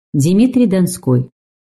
Дмитрий Донской.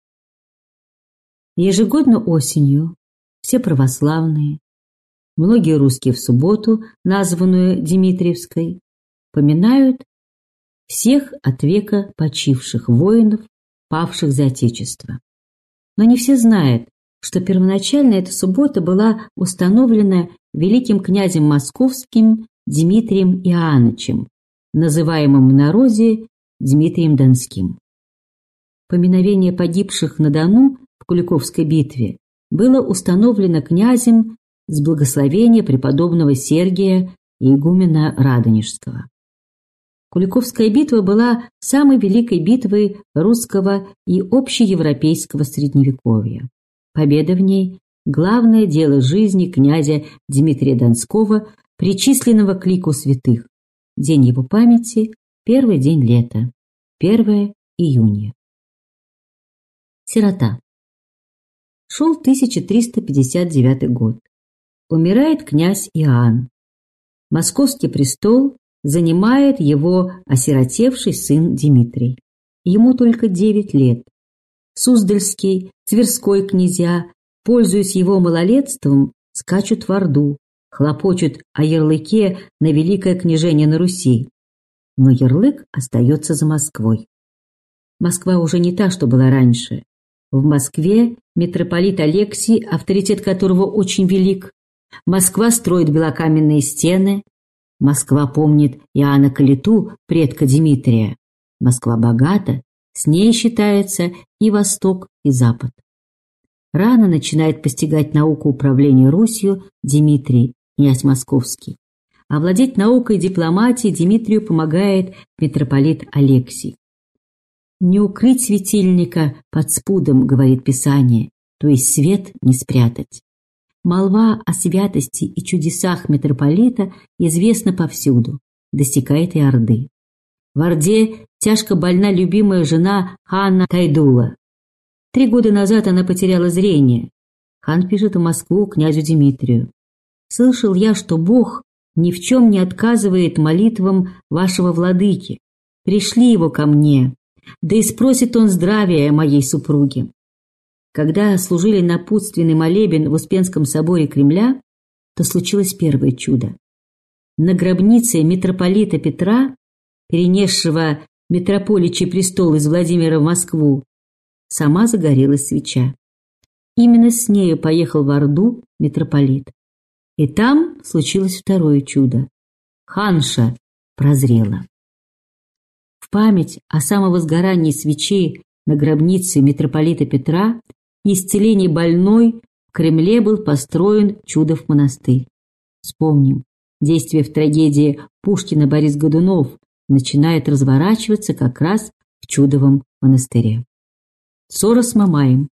Ежегодно осенью все православные, многие русские в субботу, названную Дмитриевской, поминают всех от века почивших воинов, павших за Отечество. Но не все знают, что первоначально эта суббота была установлена великим князем московским Дмитрием Иоанновичем, называемым в народе Дмитрием Донским. Поминовение погибших на Дону в Куликовской битве было установлено князем с благословения преподобного Сергия и игумена Радонежского. Куликовская битва была самой великой битвой русского и общеевропейского средневековья. Победа в ней – главное дело жизни князя Дмитрия Донского, причисленного к лику святых. День его памяти – первый день лета, 1 июня. Сирота. Шел 1359 год. Умирает князь Иоанн. Московский престол занимает его осиротевший сын Дмитрий. Ему только 9 лет. Суздальский, Тверской князья, пользуясь его малолетством, скачут в Орду, хлопочут о ярлыке на великое княжение на Руси. Но ярлык остается за Москвой. Москва уже не та, что была раньше. В Москве митрополит Алексий, авторитет которого очень велик. Москва строит белокаменные стены. Москва помнит Иоанна Калиту, предка Дмитрия. Москва богата, с ней считается и Восток, и Запад. Рано начинает постигать науку управления Русью Дмитрий, князь Московский. Овладеть наукой дипломатии Дмитрию помогает митрополит Алексий. «Не укрыть светильника под спудом, — говорит Писание, — то есть свет не спрятать». Молва о святости и чудесах митрополита известна повсюду, достигает и Орды. В Орде тяжко больна любимая жена хана Тайдула. 3 года назад она потеряла зрение. Хан пишет в Москву князю Дмитрию: «Слышал я, что Бог ни в чем не отказывает молитвам вашего владыки. Пришли его ко мне, да и спросит он здравия моей супруги». Когда служили напутственный молебен в Успенском соборе Кремля, то случилось первое чудо. На гробнице митрополита Петра, перенесшего митрополичий престол из Владимира в Москву, сама загорелась свеча. Именно с нею поехал в Орду митрополит. И там случилось второе чудо. Ханша прозрела. В память о самовозгорании свечи на гробнице митрополита Петра и исцелении больной в Кремле был построен Чудов монастырь. Вспомним, действие в трагедии Пушкина Борис Годунов начинает разворачиваться как раз в Чудовом монастыре. Ссора с Мамаем.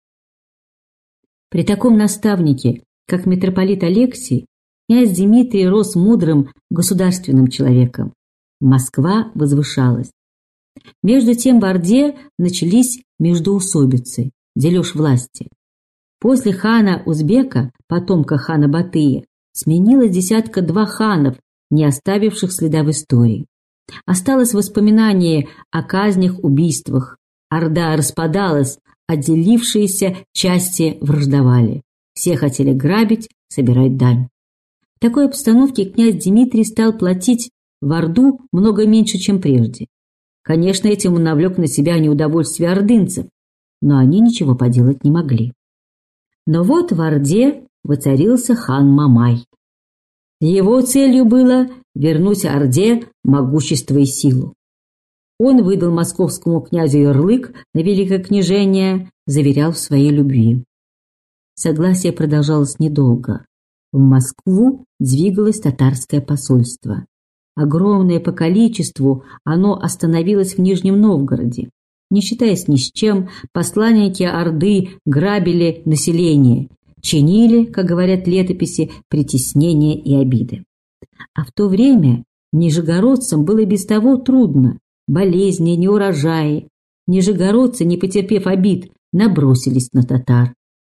При таком наставнике, как митрополит Алексий, князь Дмитрий рос мудрым государственным человеком. Москва возвышалась. Между тем в Орде начались междоусобицы, дележ власти. После хана Узбека, потомка хана Батыя, сменилось 12 ханов, не оставивших следа в истории. Осталось воспоминание о казнях, убийствах. Орда распадалась, отделившиеся части враждовали. Все хотели грабить, собирать дань. В такой обстановке князь Дмитрий стал платить в Орду много меньше, чем прежде. Конечно, этим он навлек на себя неудовольствие ордынцев, но они ничего поделать не могли. Но вот в Орде воцарился хан Мамай. Его целью было вернуть Орде могущество и силу. Он выдал московскому князю ярлык на великое княжение, заверял в своей любви. Согласие продолжалось недолго. В Москву двигалось татарское посольство. Огромное по количеству, оно остановилось в Нижнем Новгороде. Не считаясь ни с чем, посланники Орды грабили население, чинили, как говорят летописи, притеснения и обиды. А в то время нижегородцам было без того трудно. Болезни, неурожаи. Нижегородцы, не потерпев обид, набросились на татар.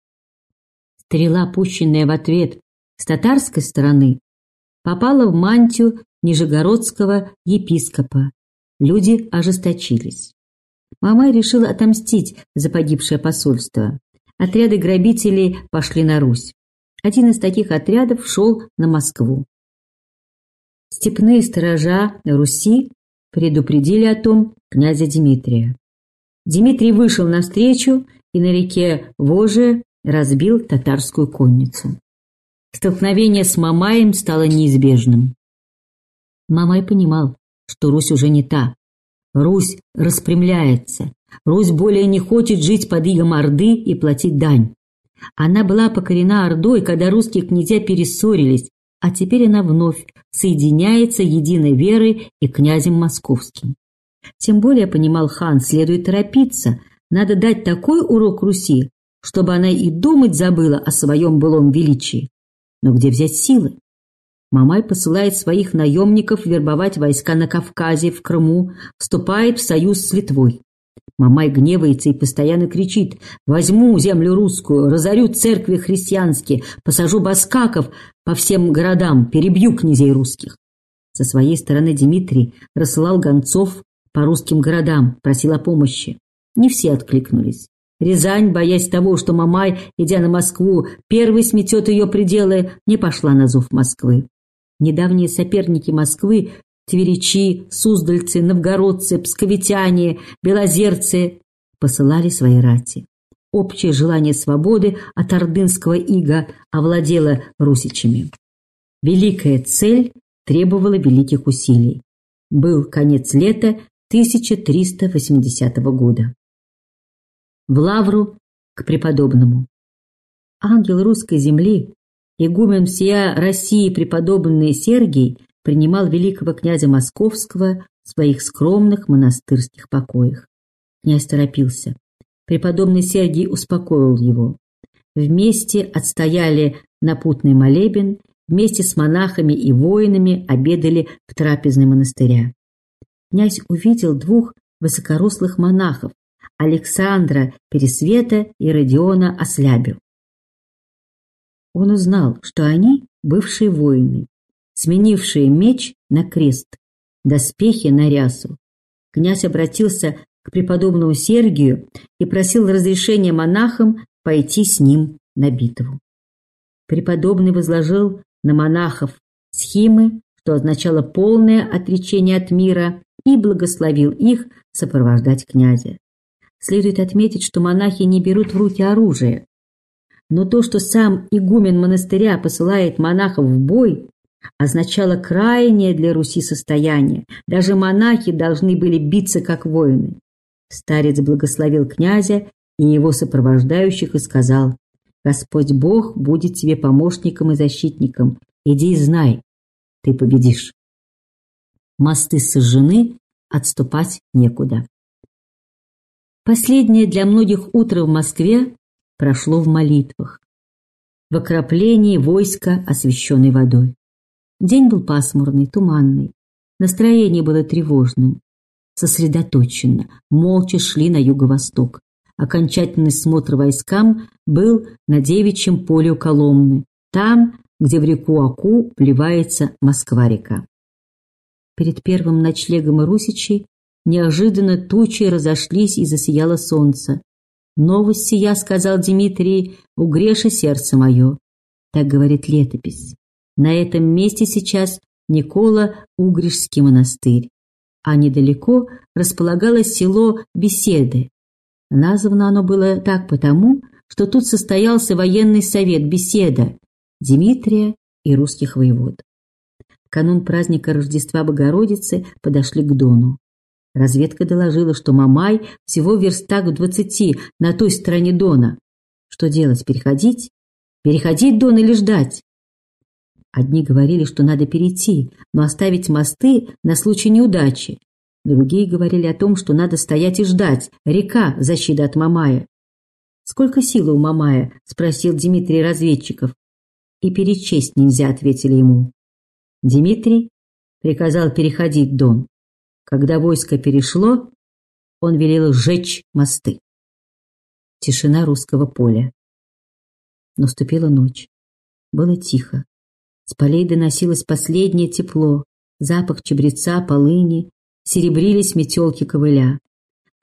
Стрела, пущенная в ответ с татарской стороны, попала в мантию нижегородского епископа. Люди ожесточились. Мамай решил отомстить за погибшее посольство. Отряды грабителей пошли на Русь. Один из таких отрядов шел на Москву. Степные сторожа Руси предупредили о том князя Дмитрия. Дмитрий вышел навстречу и на реке Воже разбил татарскую конницу. Столкновение с Мамаем стало неизбежным. Мамай понимал, что Русь уже не та. Русь распрямляется. Русь более не хочет жить под игом Орды и платить дань. Она была покорена Ордой, когда русские князья перессорились, а теперь она вновь соединяется единой верой и князем московским. Тем более, понимал хан, следует торопиться, надо дать такой урок Руси, чтобы она и думать забыла о своем былом величии. Но где взять силы? Мамай посылает своих наемников вербовать войска на Кавказе, в Крыму, вступает в союз с Литвой. Мамай гневается и постоянно кричит: «Возьму землю русскую, разорю церкви христианские, посажу баскаков по всем городам, перебью князей русских». Со своей стороны Дмитрий рассылал гонцов по русским городам, просил о помощи. Не все откликнулись. Рязань, боясь того, что Мамай, идя на Москву, первый сметет ее пределы, не пошла на зов Москвы. Недавние соперники Москвы — тверичи, суздальцы, новгородцы, псковитяне, белозерцы — посылали свои рати. Общее желание свободы от ордынского ига овладело русичами. Великая цель требовала великих усилий. Был конец лета 1380 года. В лавру к преподобному. Ангел русской земли, игумен всея России преподобный Сергий, принимал великого князя Московского в своих скромных монастырских покоях. Князь торопился. Преподобный Сергий успокоил его. Вместе отстояли напутный молебен, вместе с монахами и воинами обедали в трапезной монастыря. Князь увидел двух высокорослых монахов, Александра Пересвета и Родиона Ослябю. Он узнал, что они бывшие воины, сменившие меч на крест, доспехи на рясу. Князь обратился к преподобному Сергию и просил разрешения монахам пойти с ним на битву. Преподобный возложил на монахов схимы, что означало полное отречение от мира, и благословил их сопровождать князя. Следует отметить, что монахи не берут в руки оружие. Но то, что сам игумен монастыря посылает монахов в бой, означало крайнее для Руси состояние. Даже монахи должны были биться как воины. Старец благословил князя и его сопровождающих и сказал: «Господь Бог будет тебе помощником и защитником. Иди и знай, ты победишь». Мосты сожжены, отступать некуда. Последнее для многих утро в Москве прошло в молитвах, в окроплении войска, освященной водой. День был пасмурный, туманный, настроение было тревожным. Сосредоточенно, молча шли на юго-восток. Окончательный смотр войскам был на Девичьем поле у Коломны, там, где в реку Оку вливается Москва-река. Перед первым ночлегом русичей неожиданно тучи разошлись и засияло солнце. «Новость сия, — сказал Дмитрий, — угреша сердце мое». Так говорит летопись. На этом месте сейчас Никола-Угришский монастырь, а недалеко располагалось село Беседы. Названо оно было так потому, что тут состоялся военный совет Беседа Дмитрия и русских воевод. В канун праздника Рождества Богородицы подошли к Дону. Разведка доложила, что Мамай всего в верстах в 20 на той стороне Дона. Что делать, переходить? Переходить Дон или ждать? Одни говорили, что надо перейти, но оставить мосты на случай неудачи. Другие говорили о том, что надо стоять и ждать. Река — защита от Мамая. «Сколько силы у Мамая?» — спросил Дмитрий разведчиков. «И перечесть нельзя», — ответили ему. Дмитрий приказал переходить Дон. Когда войско перешло, он велел сжечь мосты. Тишина русского поля. Наступила ночь. Было тихо. С полей доносилось последнее тепло, запах чабреца, полыни, серебрились метелки ковыля.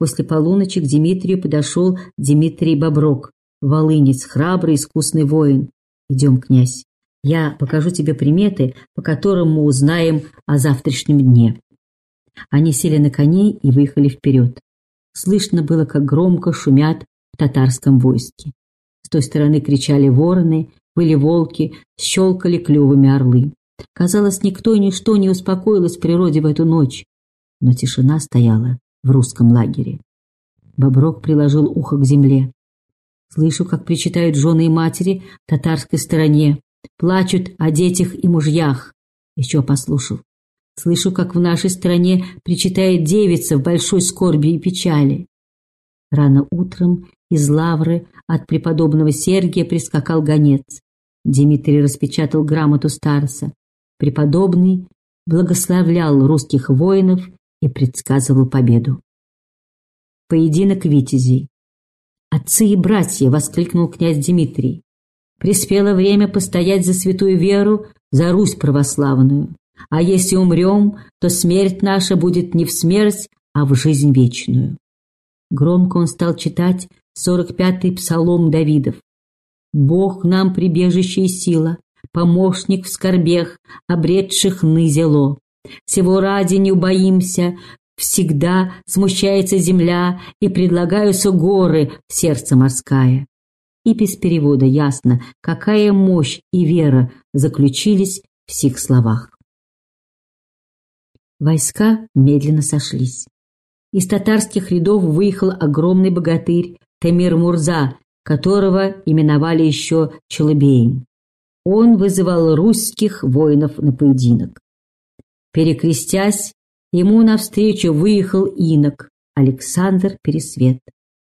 После полуночи к Дмитрию подошел Дмитрий Боброк, волынец, храбрый, искусный воин. «Идем, князь, я покажу тебе приметы, по которым мы узнаем о завтрашнем дне». Они сели на коней и выехали вперед. Слышно было, как громко шумят в татарском войске. С той стороны кричали вороны, выли волки, щелкали клювами орлы. Казалось, никто и ничто не успокоилось в природе в эту ночь. Но тишина стояла в русском лагере. Боброк приложил ухо к земле. Слышу, как причитают жены и матери в татарской стороне, плачут о детях и мужьях. Еще послушал. Слышу, как в нашей стране причитает девица в большой скорби и печали. Рано утром из лавры от преподобного Сергия прискакал гонец. Дмитрий распечатал грамоту старца. Преподобный благословлял русских воинов и предсказывал победу. Поединок витязей. «Отцы и братья!» — воскликнул князь Дмитрий. «Приспело время постоять за святую веру, за Русь православную. А если умрем, то смерть наша будет не в смерть, а в жизнь вечную». Громко он стал читать 45-й псалом Давидов. «Бог нам прибежище и сила, помощник в скорбях, обретших нызело. Сего ради не убоимся, всегда смущается земля, и предлагаются горы в сердце морская». И без перевода ясно, какая мощь и вера заключились в сих словах. Войска медленно сошлись. Из татарских рядов выехал огромный богатырь Темир-Мурза, которого именовали еще Челобеем. Он вызывал русских воинов на поединок. Перекрестясь, ему навстречу выехал инок Александр Пересвет.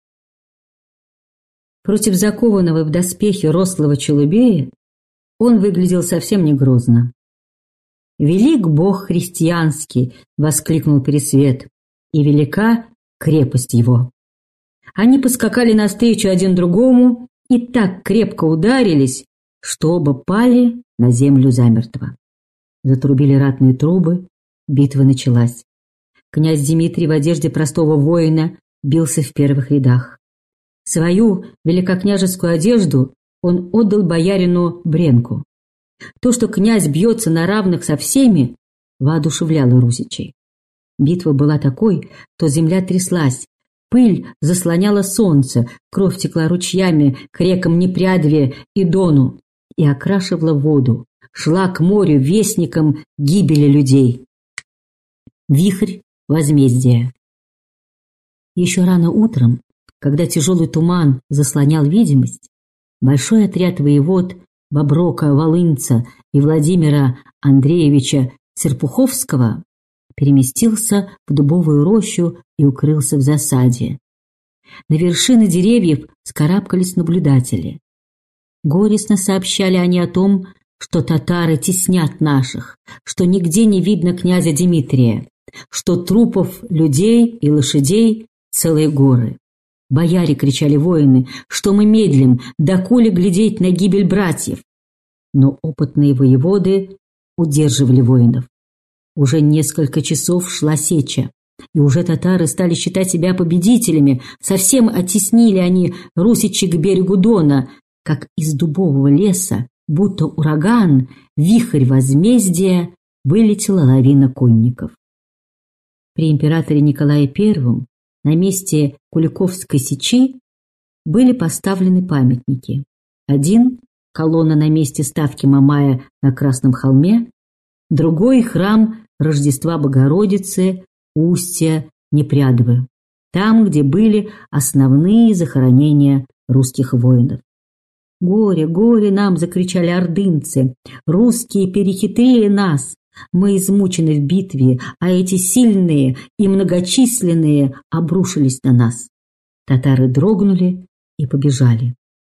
Против закованного в доспехи рослого Челобея он выглядел совсем не грозно. «Велик Бог христианский!» — воскликнул Пересвет, «и велика крепость его». Они поскакали навстречу один другому и так крепко ударились, что оба пали на землю замертво. Затрубили ратные трубы, битва началась. Князь Дмитрий в одежде простого воина бился в первых рядах. Свою великокняжескую одежду он отдал боярину Бренку. То, что князь бьется на равных со всеми, воодушевляло русичей. Битва была такой, что земля тряслась, пыль заслоняла солнце, кровь текла ручьями к рекам Непрядве и Дону и окрашивала воду, шла к морю вестником гибели людей. Вихрь возмездия. Еще рано утром, когда тяжелый туман заслонял видимость, большой отряд воевод Боброка, Волынца и Владимира Андреевича Серпуховского переместился в дубовую рощу и укрылся в засаде. На вершины деревьев скарабкались наблюдатели. Горестно сообщали они о том, что татары теснят наших, что нигде не видно князя Дмитрия, что трупов людей и лошадей целые горы. «Бояре!» — кричали воины, что мы медлим, доколе глядеть на гибель братьев. Но опытные воеводы удерживали воинов. Уже несколько часов шла сеча, и уже татары стали считать себя победителями, совсем оттеснили они русичей к берегу Дона, как из дубового леса, будто ураган, вихрь возмездия, вылетела лавина конников. При императоре Николае I на месте Куликовской сечи были поставлены памятники. Один – колонна на месте ставки Мамая на Красном холме, другой – храм Рождества Богородицы, устья Непрядвы, там, где были основные захоронения русских воинов. «Горе, горе нам!» – закричали ордынцы. «Русские перехитрили нас! Мы измучены в битве, а эти сильные и многочисленные обрушились на нас». Татары дрогнули и побежали.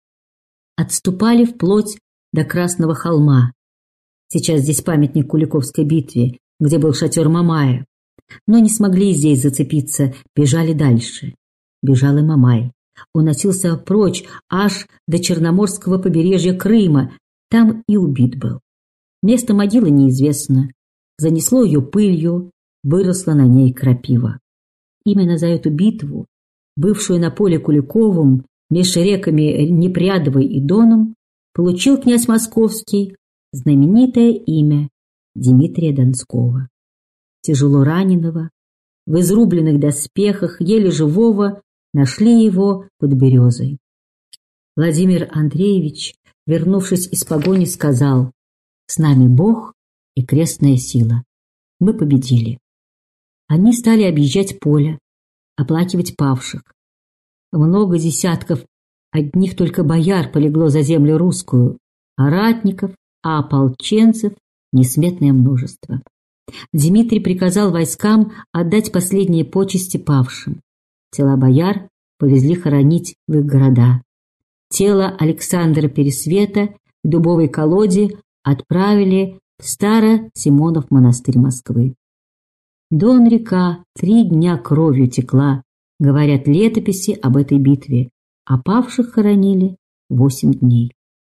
Отступали вплоть до Красного холма. Сейчас здесь памятник Куликовской битве, где был шатер Мамая. Но не смогли здесь зацепиться, бежали дальше. Бежал и Мамай. Он носился прочь аж до Черноморского побережья Крыма, там и убит был. Место могилы неизвестно. Занесло ее пылью, выросла на ней крапива. Именно за эту битву бывшую на поле Куликовом меж реками Непрядовой и Доном, получил князь Московский знаменитое имя Дмитрия Донского. Тяжело раненого, в изрубленных доспехах, еле живого, нашли его под березой. Владимир Андреевич, вернувшись из погони, сказал: «С нами Бог и крестная сила. Мы победили». Они стали объезжать поле, оплакивать павших. Много десятков одних только бояр полегло за землю русскую, а ратников, а ополченцев несметное множество. Дмитрий приказал войскам отдать последние почести павшим. Тела бояр повезли хоронить в их города. Тело Александра Пересвета в дубовой колоде отправили в Старо-Симонов монастырь Москвы. Дон-река 3 дня кровью текла, говорят летописи об этой битве, а павших хоронили 8 дней.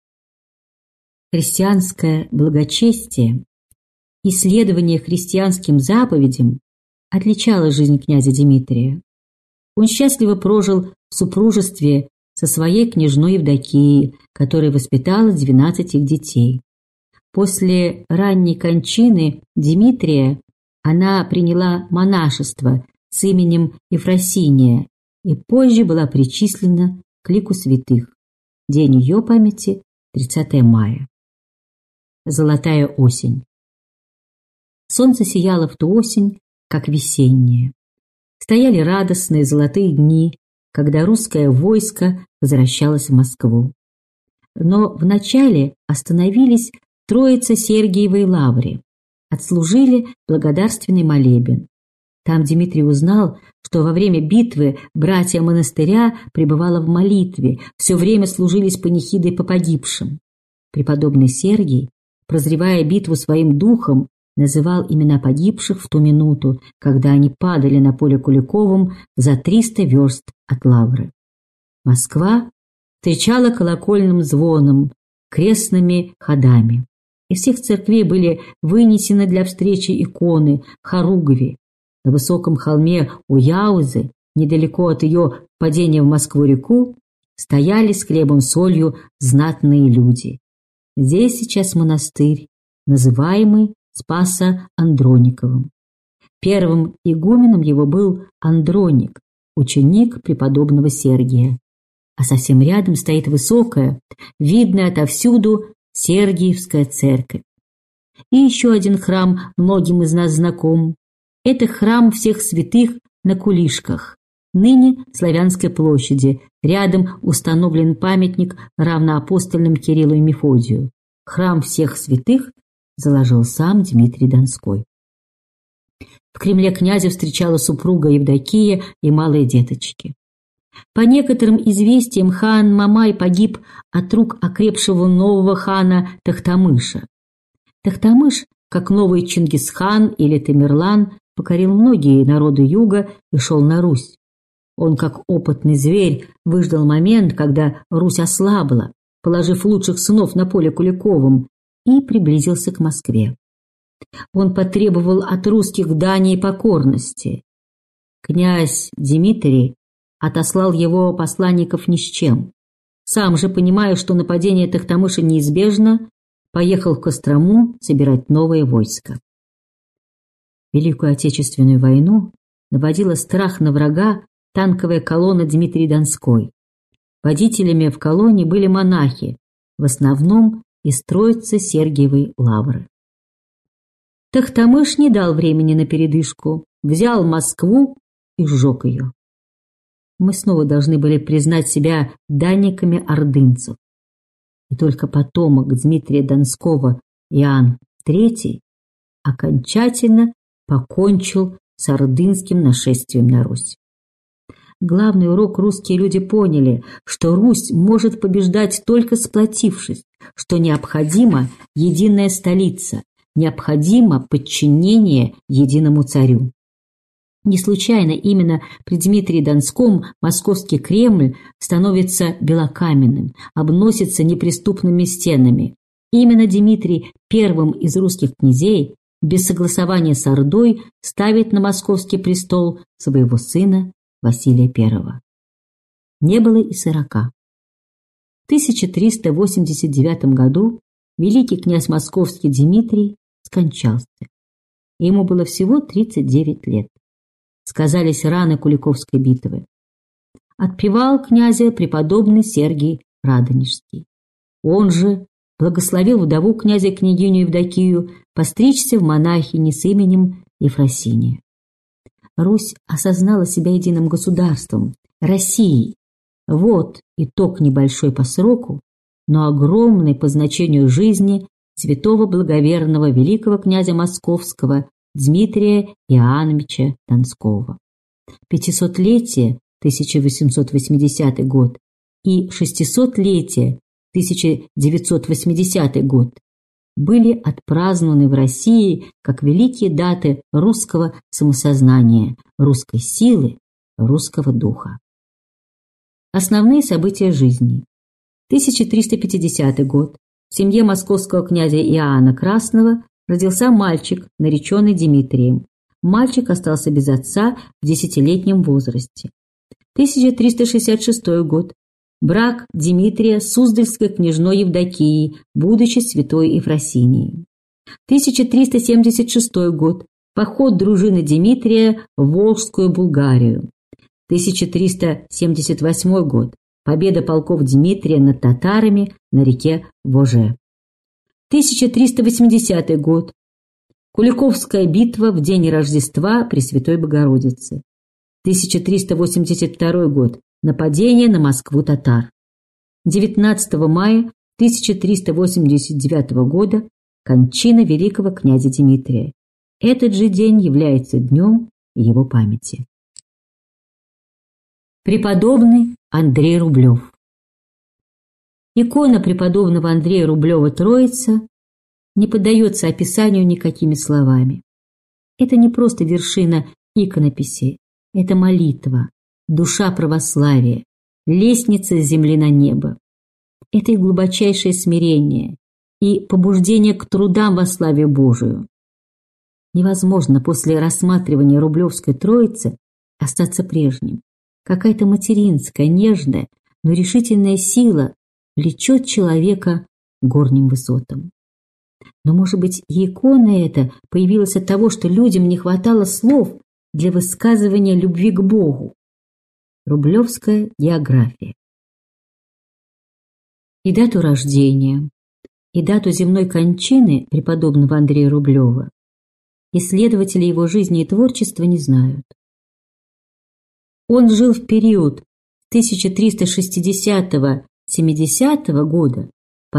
Христианское благочестие и следование христианским заповедям отличало жизнь князя Дмитрия. Он счастливо прожил в супружестве со своей княжной Евдокией, которая воспитала 12 их детей. После ранней кончины Дмитрия она приняла монашество с именем Ефросиния и позже была причислена к лику святых. День ее памяти – 30 мая. Золотая осень. Солнце сияло в ту осень, как весеннее. Стояли радостные золотые дни, когда русское войско возвращалось в Москву. Но вначале остановились в Троице-Сергиевой лавре, отслужили благодарственный молебен. Там Дмитрий узнал, что во время битвы братья монастыря пребывало в молитве, все время служились панихидой по погибшим. Преподобный Сергий, прозревая битву своим духом, называл имена погибших в ту минуту, когда они падали на поле Куликовом за 300 верст от лавры. Москва встречала колокольным звоном, крестными ходами. Из всех церквей были вынесены для встречи иконы, хоругви. На высоком холме у Яузы, недалеко от ее падения в Москву-реку, стояли с хлебом-солью знатные люди. Здесь сейчас монастырь, называемый Спасо-Андрониковым. Первым игуменом его был Андроник, ученик преподобного Сергия. А совсем рядом стоит высокая, видная отовсюду Сергиевская церковь. И еще один храм многим из нас знаком. Это храм всех святых на Кулишках, ныне Славянской площади. Рядом установлен памятник равноапостольным Кириллу и Мефодию. Храм всех святых заложил сам Дмитрий Донской. В Кремле князя встречала супруга Евдокия и малые деточки. По некоторым известиям, хан Мамай погиб от рук окрепшего нового хана Тохтамыша. Тохтамыш, как новый Чингисхан или Тамерлан, покорил многие народы юга и шел на Русь. Он, как опытный зверь, выждал момент, когда Русь ослабла, положив лучших сынов на поле Куликовом, и приблизился к Москве. Он потребовал от русских дани и покорности. Князь Дмитрий отослал его посланников ни с чем. Сам же, понимая, что нападение Тохтамыша неизбежно, поехал в Кострому собирать новое войско. Великую Отечественную войну наводила страх на врага танковая колонна Дмитрия Донской. Водителями в колонне были монахи, в основном из Троицы-Сергиевой лавры. Тохтамыш не дал времени на передышку, взял Москву и сжег ее. Мы снова должны были признать себя данниками ордынцев. И только потомок Дмитрия Донского, Иоанн III, окончательно покончил с ордынским нашествием на Русь. Главный урок русские люди поняли, что Русь может побеждать только сплотившись, что необходима единая столица, необходимо подчинение единому царю. Не случайно именно при Дмитрии Донском московский Кремль становится белокаменным, обносится неприступными стенами. Именно Дмитрий, первым из русских князей, без согласования с Ордой ставит на московский престол своего сына Василия I. не было и 40. В 1389 году великий князь московский Дмитрий скончался. Ему было всего 39 лет. Сказались раны Куликовской битвы. Отпевал князя преподобный Сергий Радонежский. Он же благословил вдову князя-княгиню Евдокию постричься в монахини с именем Ефросиния. Русь осознала себя единым государством, Россией. Вот итог небольшой по сроку, но огромный по значению жизни святого благоверного великого князя Московского Дмитрия Иоанновича Донского. 500-летие 1880 год и 600-летие 1980 год были отпразднованы в России как великие даты русского самосознания, русской силы, русского духа. Основные события жизни. 1350 год. В семье московского князя Иоанна Красного родился мальчик, нареченный Дмитрием. Мальчик остался без отца в 10-летнем возрасте. 1366 год. Брак Дмитрия с Суздальской княжной Евдокией, будучи святой Ефросинией. 1376 год. Поход дружины Дмитрия в Волжскую Булгарию. 1378 год. Победа полков Дмитрия над татарами на реке Воже. 1380 год. Куликовская битва в день Рождества Пресвятой Богородицы. 1382 год. Нападение на Москву татар. 19 мая 1389 года кончина великого князя Дмитрия. Этот же день является днем его памяти. Преподобный Андрей Рублев. Икона преподобного Андрея Рублева Троица не поддается описанию никакими словами. Это не просто вершина иконописи, это молитва, душа православия, лестница с земли на небо. Это и глубочайшее смирение, и побуждение к трудам во славе Божию. Невозможно после рассматривания Рублевской Троицы остаться прежним. Какая-то материнская, нежная, но решительная сила влечет человека к горним высотам. Но, может быть, и икона эта появилась от того, что людям не хватало слов для высказывания любви к Богу. Рублевская география. И дату рождения, и дату земной кончины преподобного Андрея Рублева исследователи его жизни и творчества не знают. Он жил в период 1360-70 года по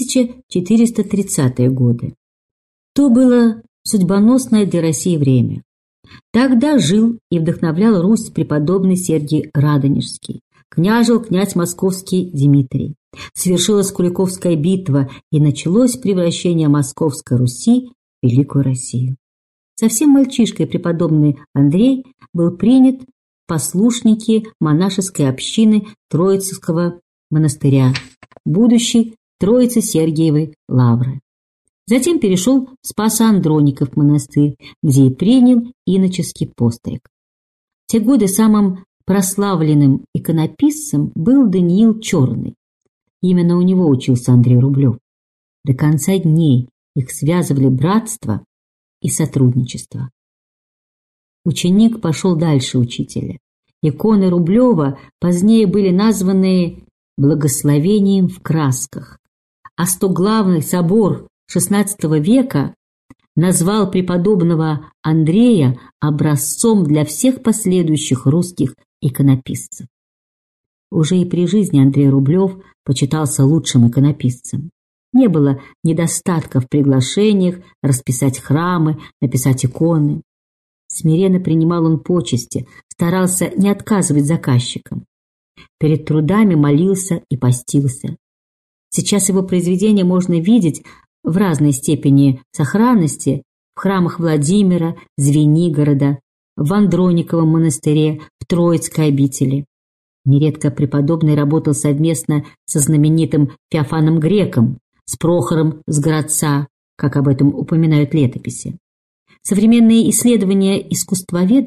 1430 годы. То было судьбоносное для России время. Тогда жил и вдохновлял Русь преподобный Сергий Радонежский, княжил князь московский Дмитрий. Свершилась Куликовская битва, и началось превращение Московской Руси в Великую Россию. Совсем мальчишкой преподобный Андрей был принят в послушники монашеской общины Троицкого монастыря, будущей Троицы Сергиевой Лавры. Затем перешел в Спасо-Андроников монастырь, где и принял иноческий постриг. В те годы самым прославленным иконописцем был Даниил Черный. Именно у него учился Андрей Рублев. До конца дней их связывали братство и сотрудничество. Ученик пошел дальше учителя. Иконы Рублева позднее были названы «Благословением в красках», а стоглавный собор XVI века назвал преподобного Андрея образцом для всех последующих русских иконописцев. Уже и при жизни Андрей Рублев почитался лучшим иконописцем. Не было недостатка в приглашениях расписать храмы, написать иконы. Смиренно принимал он почести, старался не отказывать заказчикам. Перед трудами молился и постился. Сейчас его произведения можно видеть в разной степени сохранности в храмах Владимира, Звенигорода, в Андрониковом монастыре, в Троицкой обители. Нередко преподобный работал совместно со знаменитым Феофаном Греком, с Прохором с Городца, как об этом упоминают летописи. Современные исследования искусствоведов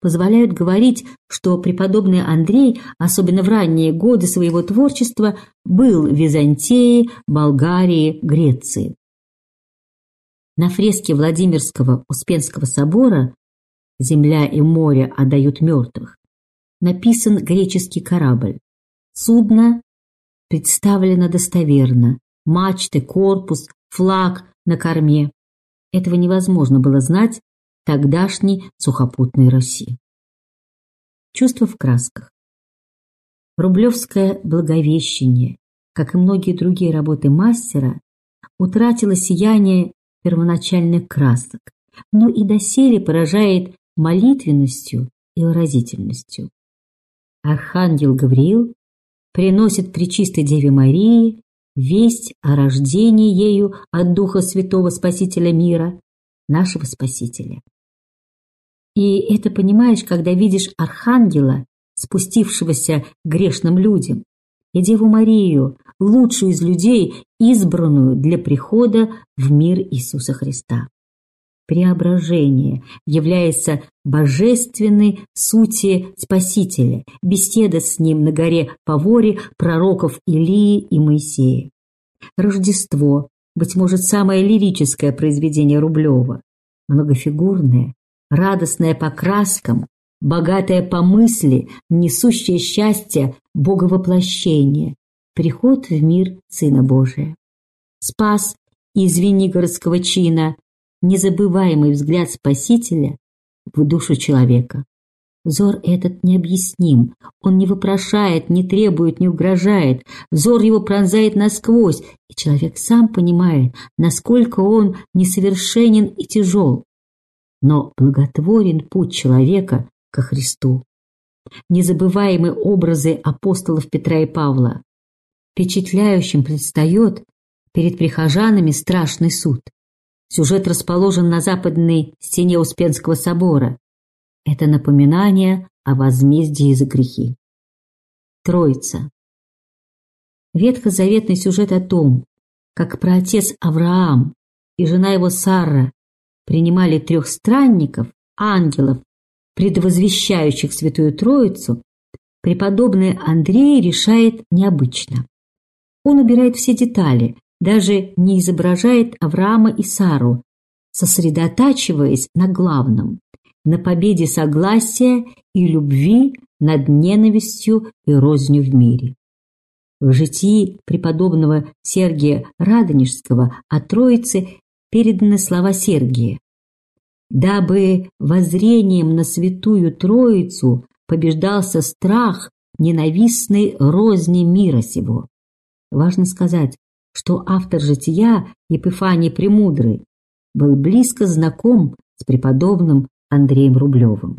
позволяют говорить, что преподобный Андрей, особенно в ранние годы своего творчества, был в Византии, Болгарии, Греции. На фреске Владимирского Успенского собора «Земля и море отдают мертвых» написан греческий корабль. Судно представлено достоверно: мачты, корпус, флаг на корме. Этого невозможно было знать в тогдашней сухопутной Руси. Чувство в красках. Рублевское Благовещение, как и многие другие работы мастера, утратило сияние первоначальных красок, но и доселе поражает молитвенностью и выразительностью. Архангел Гавриил приносит Пречистой Деве Марии весть о рождении ею от Духа Святого Спасителя мира, нашего Спасителя. И это понимаешь, когда видишь архангела, спустившегося к грешным людям, и Деву Марию, лучшую из людей, избранную для прихода в мир Иисуса Христа. Преображение является божественной сути Спасителя, беседа с ним на горе Паворе пророков Илии и Моисея. Рождество, быть может, самое лирическое произведение Рублева, многофигурное, радостное по краскам, богатое по мысли, несущее счастье Боговоплощения, приход в мир Сына Божия. Спас из Звенигородского чина, незабываемый взгляд Спасителя в душу человека. Взор этот необъясним, он не вопрошает, не требует, не угрожает, взор его пронзает насквозь, и человек сам понимает, насколько он несовершенен и тяжел. Но благотворен путь человека ко Христу. Незабываемые образы апостолов Петра и Павла. Впечатляющим предстает перед прихожанами страшный суд. Сюжет расположен на западной стене Успенского собора. Это напоминание о возмездии за грехи. Троица. Ветхозаветный сюжет о том, как праотец Авраам и жена его Сара принимали 3 странников, ангелов, предвозвещающих Святую Троицу, преподобный Андрей решает необычно. Он убирает все детали, даже не изображает Авраама и Сару, сосредотачиваясь на главном – на победе согласия и любви над ненавистью и рознью в мире. В житии преподобного Сергия Радонежского о Троице переданы слова Сергия: «Дабы воззрением на Святую Троицу побеждался страх ненавистной розни мира сего». Важно сказать, что автор жития Епифаний Премудрый был близко знаком с преподобным Андреем Рублевым.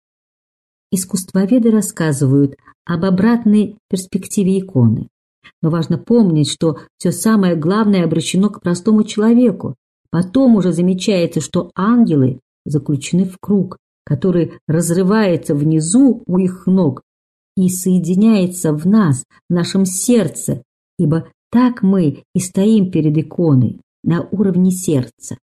Искусствоведы рассказывают об обратной перспективе иконы, но важно помнить, что все самое главное обращено к простому человеку. Потом уже замечается, что ангелы заключены в круг, который разрывается внизу у их ног и соединяется в нас, в нашем сердце, ибо так мы и стоим перед иконой, на уровне сердца.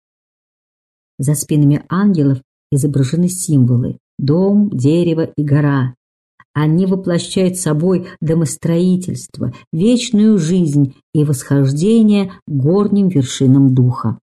За спинами ангелов изображены символы – дом, дерево и гора. Они воплощают собой домостроительство, вечную жизнь и восхождение к горним вершинам духа.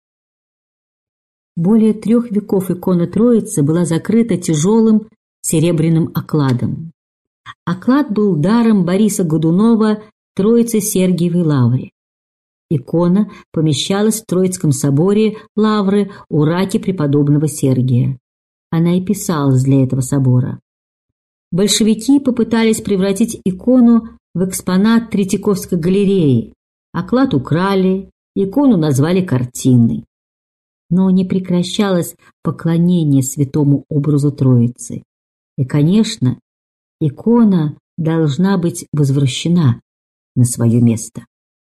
Более 3 веков икона Троицы была закрыта тяжелым серебряным окладом. Оклад был даром Бориса Годунова Троице Сергиевой Лавре. Икона помещалась в Троицком соборе Лавры у раки преподобного Сергия. Она и писалась для этого собора. Большевики попытались превратить икону в экспонат Третьяковской галереи. Оклад украли, икону назвали картиной. Но не прекращалось поклонение святому образу Троицы. И, конечно, икона должна быть возвращена на свое место.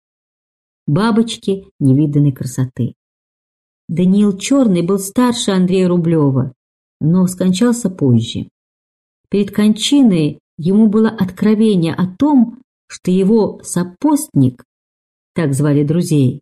Бабочки невиданной красоты. Даниил Черный был старше Андрея Рублева, но скончался позже. Перед кончиной ему было откровение о том, что его сопостник, так звали друзей,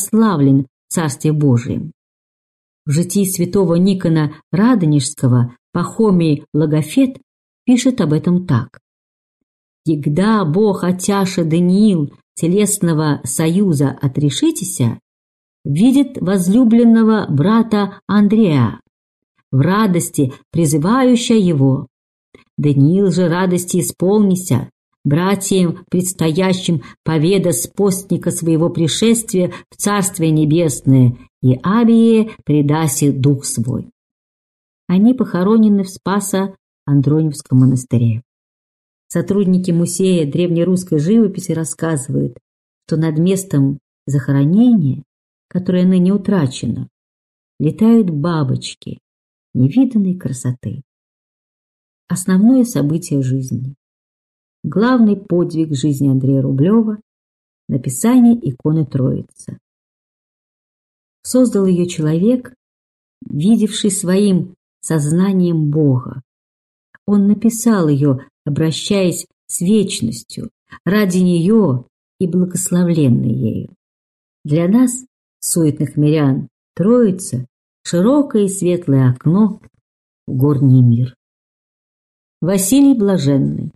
прославлен в Царстве Божием. В житии святого Никона Радонежского Пахомий Логофет пишет об этом так. «Егда Бог отяша Даниил телесного союза отрешитеся, видит возлюбленного брата Андрея, в радости призывающая его. Даниил же радости исполнися, братьям предстоящим поведа с постника своего пришествия в Царствие Небесное, и Абие предаси дух свой». Они похоронены в Спасо-Андроневском монастыре. Сотрудники музея древнерусской живописи рассказывают, что над местом захоронения, которое ныне утрачено, летают бабочки невиданной красоты. Основное событие жизни. Главный подвиг жизни Андрея Рублева – написание иконы Троицы. Создал ее человек, видевший своим сознанием Бога. Он написал ее, обращаясь с вечностью, ради нее и благословленный ею. Для нас, суетных мирян, Троица – широкое и светлое окно в горний мир. Василий Блаженный.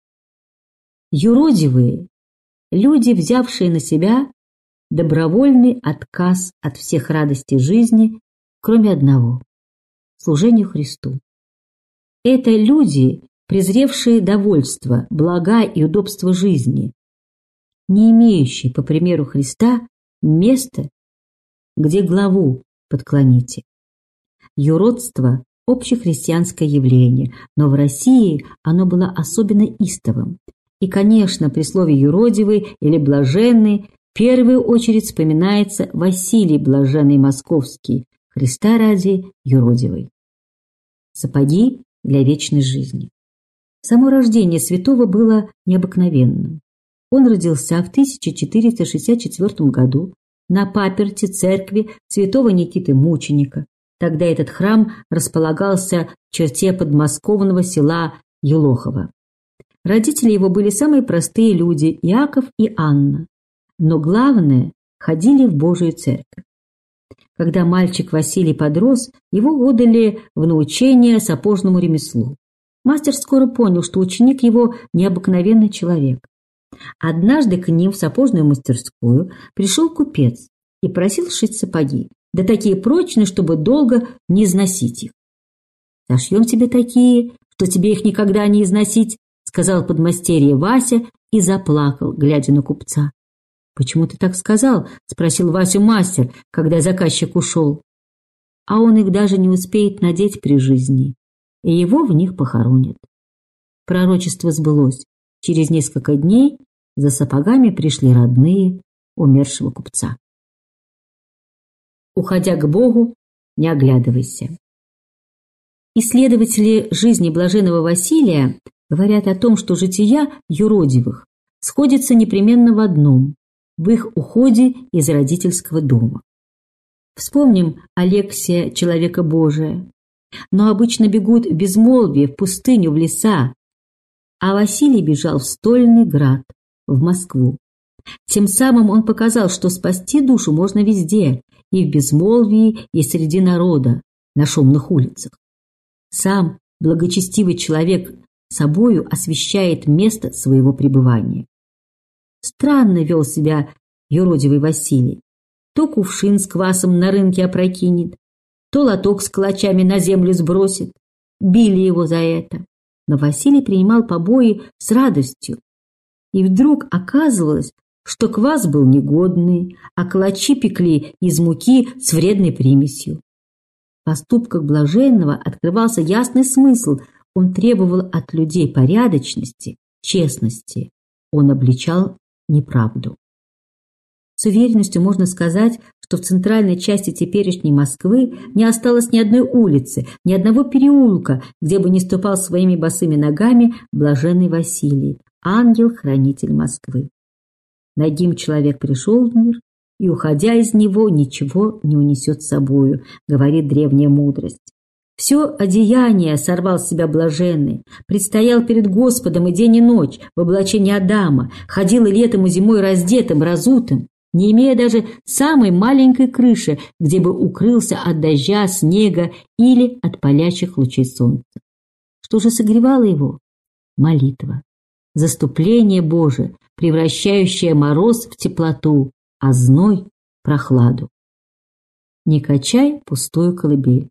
Юродивые – люди, взявшие на себя добровольный отказ от всех радостей жизни, кроме одного – служения Христу. Это люди, презревшие довольство, блага и удобства жизни, не имеющие, по примеру Христа, места, где главу подклоните. Юродство – общехристианское явление, но в России оно было особенно истовым. И, конечно, при слове «юродивый» или «блаженный» в первую очередь вспоминается Василий Блаженный Московский, Христа ради юродивый. Сапоги для вечной жизни. Само рождение святого было необыкновенным. Он родился в 1464 году на паперти церкви святого Никиты Мученика. Тогда этот храм располагался в черте подмосковного села Елохово. Родители его были самые простые люди – Иаков и Анна. Но главное – ходили в Божию церковь. Когда мальчик Василий подрос, его отдали в научение сапожному ремеслу. Мастер скоро понял, что ученик его необыкновенный человек. Однажды к ним в сапожную мастерскую пришел купец и просил сшить сапоги, да такие прочные, чтобы долго не износить их. «Сошьем тебе такие, что тебе их никогда не износить», сказал подмастерье Вася и заплакал, глядя на купца. «Почему ты так сказал?» – спросил Васю мастер, когда заказчик ушел. «А он их даже не успеет надеть при жизни, и его в них похоронят». Пророчество сбылось. Через несколько дней за сапогами пришли родные умершего купца. Уходя к Богу, не оглядывайся. Исследователи жизни блаженного Василия говорят о том, что жития юродивых сходятся непременно в одном – в их уходе из родительского дома. Вспомним Алексия, человека Божия. Но обычно бегут в безмолвие, в пустыню, в леса, а Василий бежал в Стольный Град, в Москву. Тем самым он показал, что спасти душу можно везде, и в безмолвии, и среди народа, на шумных улицах. Сам благочестивый человек собою освещает место своего пребывания. Странно вел себя юродивый Василий. То кувшин с квасом на рынке опрокинет, то лоток с клочами на землю сбросит. Били его за это. Но Василий принимал побои с радостью. И вдруг оказывалось, что квас был негодный, а калачи пекли из муки с вредной примесью. В поступках блаженного открывался ясный смысл. Он требовал от людей порядочности, честности. Он обличал неправду. С уверенностью можно сказать, что в центральной части теперешней Москвы не осталось ни одной улицы, ни одного переулка, где бы не ступал своими босыми ногами блаженный Василий, ангел-хранитель Москвы. Нагим человек пришел в мир, и, уходя из него, ничего не унесет с собою, говорит древняя мудрость. Все одеяние сорвал с себя блаженный, предстоял перед Господом и день и ночь в облачении Адама, ходил и летом и зимой раздетым, разутым. не имея даже самой маленькой крыши, где бы укрылся от дождя, снега или от палящих лучей солнца. Что же согревало его? Молитва. Заступление Божие, превращающее мороз в теплоту, а зной в прохладу. Не качай пустую колыбель.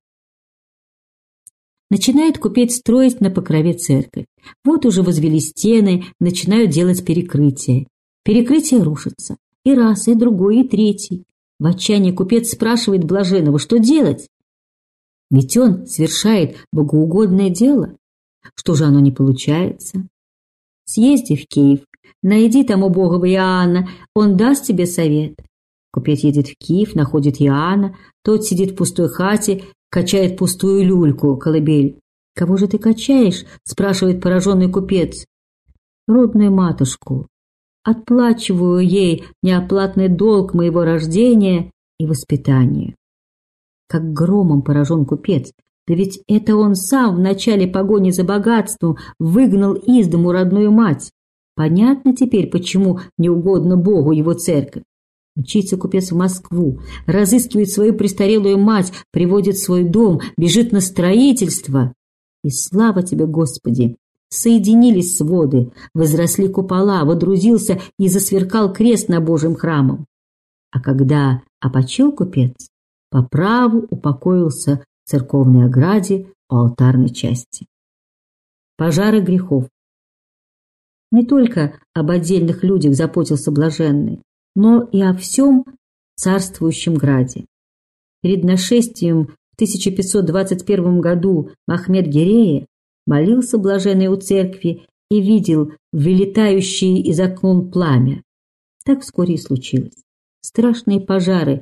Начинает купец строить на покрове церковь. Вот уже возвели стены, начинают делать перекрытие. Перекрытие рушится. И раз, и другой, и третий. В отчаянии купец спрашивает блаженного, что делать? Ведь он совершает богоугодное дело. Что же оно не получается? Съезди в Киев, найди там убогого Иоанна, он даст тебе совет. Купец едет в Киев, находит Иоанна, тот сидит в пустой хате, качает пустую люльку, колыбель. «Кого же ты качаешь?» – спрашивает пораженный купец. «Родную матушку. Отплачиваю ей неоплатный долг моего рождения и воспитания». Как громом поражен купец. Да ведь это он сам в начале погони за богатством выгнал из дому родную мать. Понятно теперь, почему не угодно Богу его церковь. Мчится купец в Москву, разыскивает свою престарелую мать, приводит в свой дом, бежит на строительство. И слава тебе, Господи! Соединились своды, возросли купола, водрузился и засверкал крест на Божьим храмом. А когда опочил купец, по праву упокоился в церковной ограде у алтарной части. Пожары грехов. Не только об отдельных людях заботился блаженный, но и о всем царствующем граде. Перед нашествием в 1521 году Махмед Гирея молился блаженный у церкви и видел вылетающие из окон пламя. Так вскоре и случилось. Страшные пожары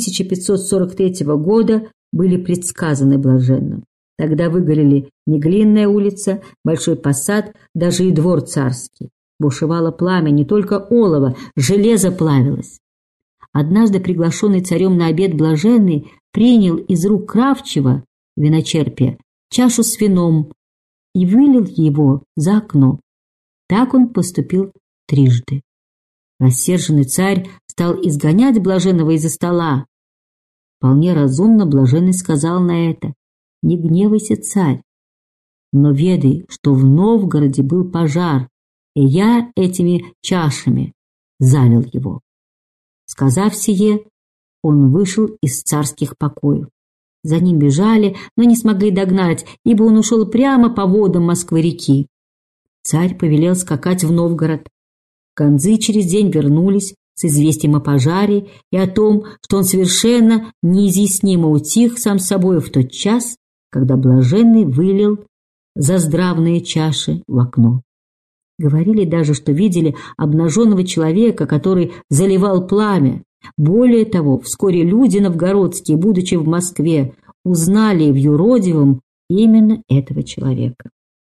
1543 года были предсказаны блаженным. Тогда выгорели Неглинная улица, Большой посад, даже и двор царский. Бушевало пламя, не только олово, железо плавилось. Однажды приглашенный царем на обед блаженный принял из рук кравчего, виночерпия, чашу с вином и вылил его за окно. Так он поступил трижды. Рассерженный царь стал изгонять блаженного из-за стола. Вполне разумно блаженный сказал на это: «Не гневайся, царь, но ведай, что в Новгороде был пожар, и я этими чашами залил его». Сказав сие, он вышел из царских покоев. За ним бежали, но не смогли догнать, ибо он ушел прямо по водам Москвы-реки. Царь повелел скакать в Новгород. Гонцы через день вернулись с известием о пожаре и о том, что он совершенно неизъяснимо утих сам собой в тот час, когда блаженный вылил заздравные чаши в окно. Говорили даже, что видели обнаженного человека, который заливал пламя. Более того, вскоре люди новгородские, будучи в Москве, узнали в юродивом именно этого человека.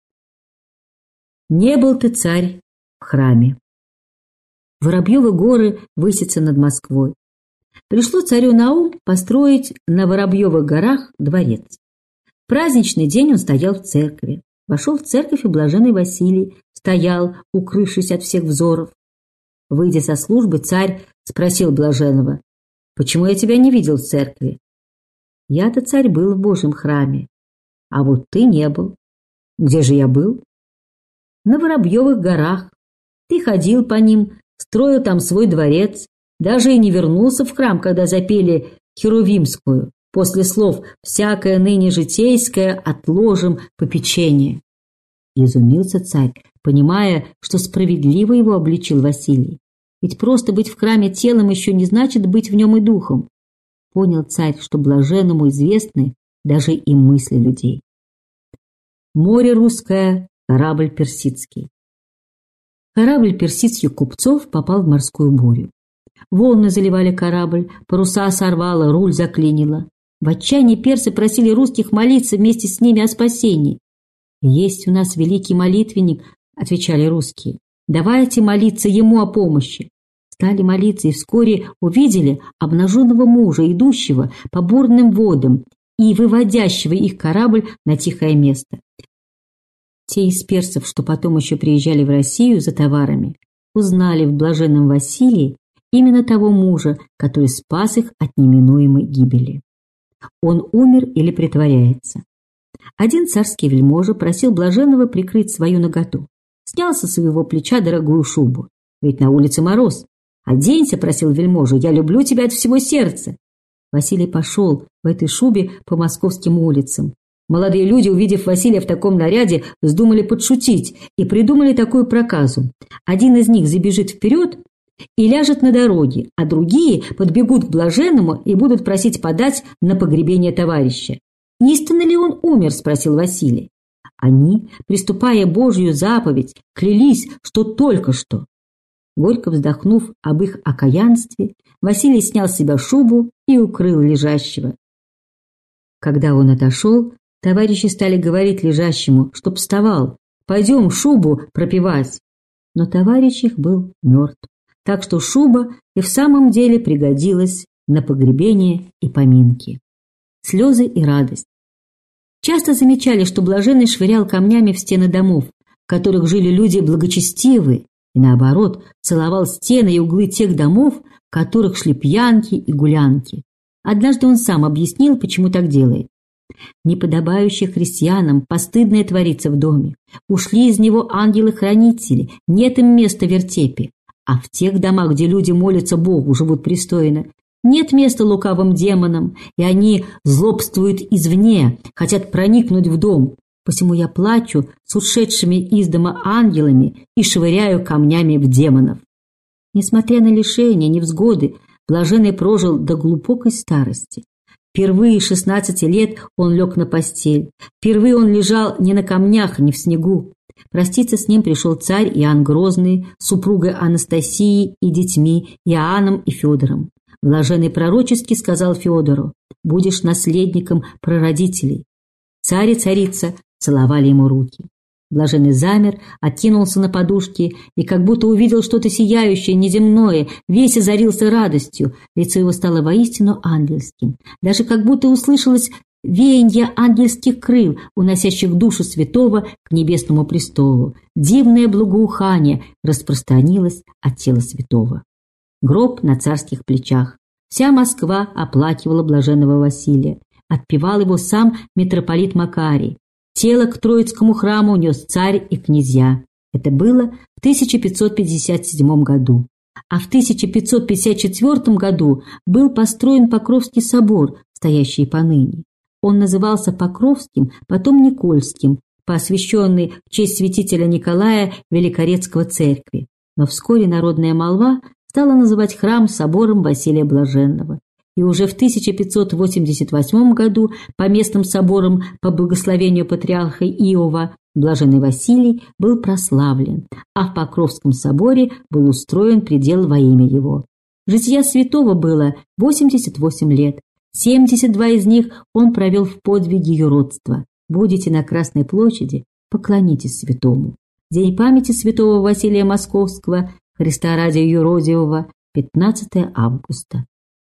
Не был ты, царь, в храме. Воробьевы горы высятся над Москвой. Пришло царю на ум построить на Воробьевых горах дворец. В праздничный день он стоял в церкви. Вошел в церковь и блаженный Василий стоял, укрывшись от всех взоров. Выйдя со службы, царь спросил блаженного: «Почему я тебя не видел в церкви?» «Я-то, царь, был в Божьем храме, а вот ты не был». «Где же я был?» «На Воробьевых горах. Ты ходил по ним, строил там свой дворец, даже и не вернулся в храм, когда запели Херувимскую, после слов «всякое ныне житейское отложим попечение». Изумился царь, понимая, что справедливо его обличил Василий. Ведь просто быть в храме телом еще не значит быть в нем и духом. Понял царь, что блаженному известны даже и мысли людей. Море русское, корабль персидский. Корабль персидских купцов попал в морскую бурю. Волны заливали корабль, паруса сорвало, руль заклинило. В отчаянии персы просили русских молиться вместе с ними о спасении. «Есть у нас великий молитвенник», — отвечали русские. «Давайте молиться ему о помощи». Стали молиться и вскоре увидели обнаженного мужа, идущего по бурным водам и выводящего их корабль на тихое место. Те из персов, что потом еще приезжали в Россию за товарами, узнали в блаженном Василии именно того мужа, который спас их от неминуемой гибели. Он умер или притворяется? Один царский вельможа просил блаженного прикрыть свою наготу. Снял со своего плеча дорогую шубу. Ведь на улице мороз. «Оденься», — просил вельможа, — «я люблю тебя от всего сердца». Василий пошел в этой шубе по московским улицам. Молодые люди, увидев Василия в таком наряде, вздумали подшутить и придумали такую проказу. Один из них забежит вперед и ляжет на дороге, а другие подбегут к блаженному и будут просить подать на погребение товарища. «Истинно ли он умер?» – спросил Василий. Они, приступая Божью заповедь, клялись, что только что. Горько вздохнув об их окаянстве, Василий снял с себя шубу и укрыл лежащего. Когда он отошел, товарищи стали говорить лежащему, чтоб вставал, пойдем шубу пропевать. Но товарищ их был мертв, так что шуба и в самом деле пригодилась на погребение и поминки. Слезы и радость. Часто замечали, что блаженный швырял камнями в стены домов, в которых жили люди благочестивые, и наоборот, целовал стены и углы тех домов, в которых шли пьянки и гулянки. Однажды он сам объяснил, почему так делает. Неподобающее христианам постыдное творится в доме. Ушли из него ангелы-хранители, нет им места в вертепе. А в тех домах, где люди молятся Богу, живут пристойно, нет места лукавым демонам, и они злобствуют извне, хотят проникнуть в дом. Посему я плачу с ушедшими из дома ангелами и швыряю камнями в демонов. Несмотря на лишения, невзгоды, блаженный прожил до глубокой старости. Впервые 16 лет он лег на постель. Впервые он лежал не на камнях, не в снегу. Проститься с ним пришел царь Иоанн Грозный, с супругой Анастасией и детьми Иоанном и Федором. Блаженный пророчески сказал Федору: «Будешь наследником прародителей». Царь и царица целовали ему руки. Блаженный замер, откинулся на подушке и как будто увидел что-то сияющее, неземное, весь озарился радостью. Лицо его стало воистину ангельским. Даже как будто услышалось веяние ангельских крыл, уносящих душу святого к небесному престолу. Дивное благоухание распространилось от тела святого. Гроб на царских плечах. Вся Москва оплакивала блаженного Василия. Отпевал его сам митрополит Макарий. Тело к Троицкому храму нес царь и князья. Это было в 1557 году. А в 1554 году был построен Покровский собор, стоящий поныне. Он назывался Покровским, потом Никольским, посвященный в честь святителя Николая Великорецкого церкви. Но вскоре народная молва стала называть храм собором Василия Блаженного. И уже в 1588 году поместным собором по благословению патриарха Иова блаженный Василий был прославлен, а в Покровском соборе был устроен предел во имя его. Жития святого было 88 лет, 72 из них он провел в подвиге юродства. Будете на Красной площади, поклонитесь святому. День памяти святого Василия Московского, Христа ради юродивого, 15 августа.